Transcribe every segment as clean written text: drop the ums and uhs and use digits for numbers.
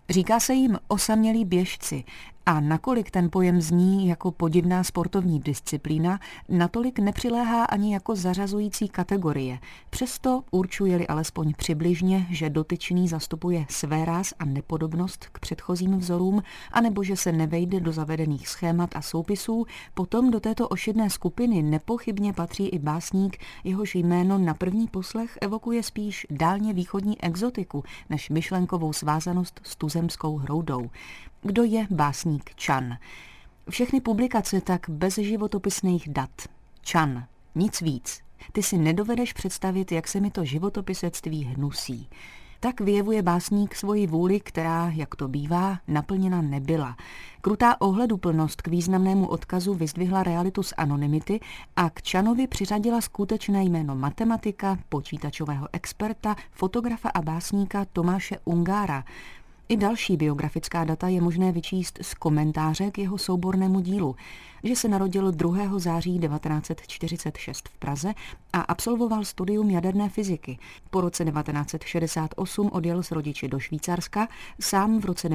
Říká se jim osamělí běžci a nakolik ten pojem zní jako podivná sportovní disciplína, natolik nepřiléhá ani jako zařazující kategorie. Přesto určuje-li alespoň přibližně, že dotyčný zastupuje svéráz a nepodobnost k předchozím vzorům, anebo že se nevejde do zavedených schémat a soupisů, potom do této ošidné skupiny nepochybně patří i básník, jehož jméno na první poslech evokuje spíš dálně východní exotiku než myšlenkovou svázanost s tuzemskou hroudou. Kdo je básník Chan? Všechny publikace tak bez životopisných dat. Chan, nic víc. Ty si nedovedeš představit, jak se mi to životopisectví hnusí. Tak vyjevuje básník svoji vůli, která, jak to bývá, naplněna nebyla. Krutá ohleduplnost k významnému odkazu vyzdvihla realitu z anonymity a k Chanovi přiřadila skutečné jméno matematika, počítačového experta, fotografa a básníka Tomáše Ungára. I další biografická data je možné vyčíst z komentáře k jeho soubornému dílu, že se narodil 2. září 1946 v Praze a absolvoval studium jaderné fyziky. Po roce 1968 odjel s rodiči do Švýcarska, sám v roce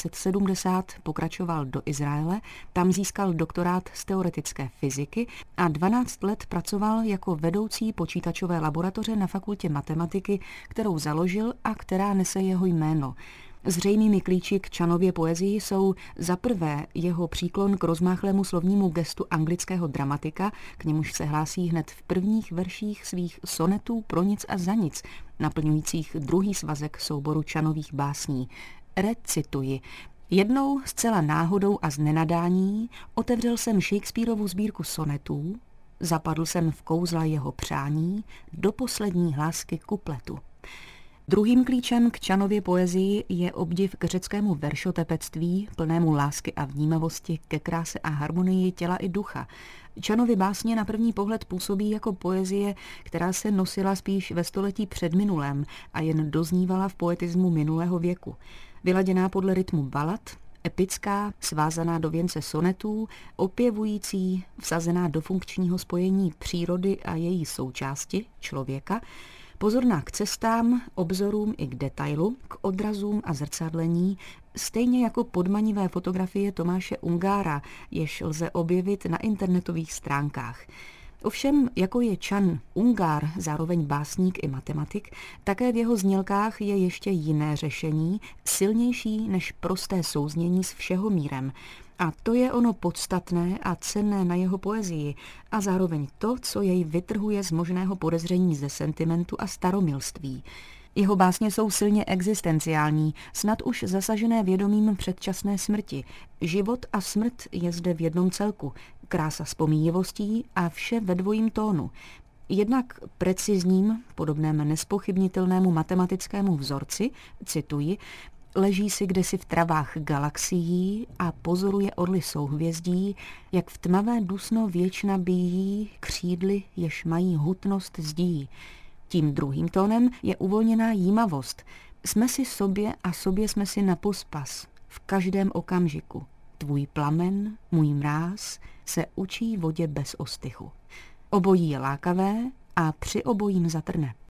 1970 pokračoval do Izraele, tam získal doktorát z teoretické fyziky a 12 let pracoval jako vedoucí počítačové laboratoře na fakultě matematiky, kterou založil a která nese jeho jméno. Zřejmými klíči k Chanově poezii jsou za prvé jeho příklon k rozmáchlému slovnímu gestu anglického dramatika, k němuž se hlásí hned v prvních verších svých sonetů Pro nic a za nic, naplňujících druhý svazek souboru Chanových básní. Recituji. Jednou zcela náhodou a z nenadání otevřel jsem Shakespearovu sbírku sonetů, zapadl jsem v kouzla jeho přání do poslední hlásky kupletu. Druhým klíčem k Chanově poezii je obdiv k řeckému veršotepectví, plnému lásky a vnímavosti ke kráse a harmonii těla i ducha. Chanovy básně na první pohled působí jako poezie, která se nosila spíš ve století předminulém a jen doznívala v poetismu minulého věku. Vyladěná podle rytmu balad, epická, svázaná do věnce sonetů, opěvující, vsazená do funkčního spojení přírody a její součásti, člověka, pozorná k cestám, obzorům i k detailu, k odrazům a zrcadlení, stejně jako podmanivé fotografie Tomáše Ungára, jež lze objevit na internetových stránkách. Ovšem, jako je Chan Ungár, zároveň básník i matematik, také v jeho znělkách je ještě jiné řešení, silnější než prosté souznění s všehomírem. A to je ono podstatné a cenné na jeho poezii a zároveň to, co jej vytrhuje z možného podezření ze sentimentu a staromilství. Jeho básně jsou silně existenciální, snad už zasažené vědomím předčasné smrti. Život a smrt je zde v jednom celku, krása s pomíjivostí a vše ve dvojím tónu. Jednak precizním, podobném nespochybnitelnému matematickému vzorci, cituji, leží si kdesi v travách galaxií a pozoruje orly souhvězdí, jak v tmavé dusno věčna bíjí křídly, jež mají hutnost zdí. Tím druhým tónem je uvolněná jímavost. Jsme si sobě a sobě jsme si na pospas v každém okamžiku. Tvůj plamen, můj mráz, se učí vodě bez ostychu. Obojí je lákavé a při obojím zatrne.